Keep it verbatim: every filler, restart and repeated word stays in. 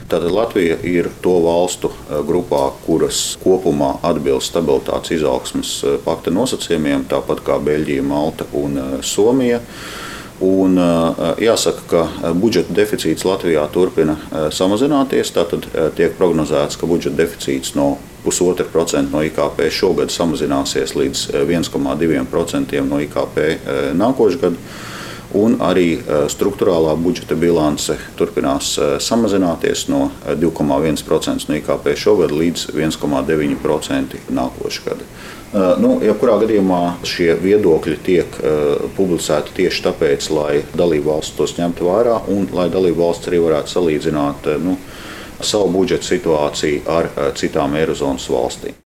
Tātad Latvija ir to valstu grupā, kuras kopumā atbilst stabilitātes izaugsmes pakta nosacījumiem, tāpat kā Beļģija, Malta un Somija. Un, jāsaka, ka budžeta deficīts Latvijā turpina samazināties. Tātad tiek prognozēts, ka budžeta deficīts no pusotra procenta no I K P šogad samazināsies līdz viens komā divi procenti no I K P nākošais gads. Un arī struktūrālā budžeta bilance turpinās samazināties no divi komā viens procents no I K P šogad līdz viens komā deviņi procenti nākošais gads. Nu, jebkurā gadījumā šie viedokļi tiek uh, publicēti tieši tāpēc, lai dalībvalsts tos ņemtu vērā un lai dalībvalsts arī varētu salīdzināt uh, nu, savu budžeta situāciju ar uh, citām Eirozonas valstīm.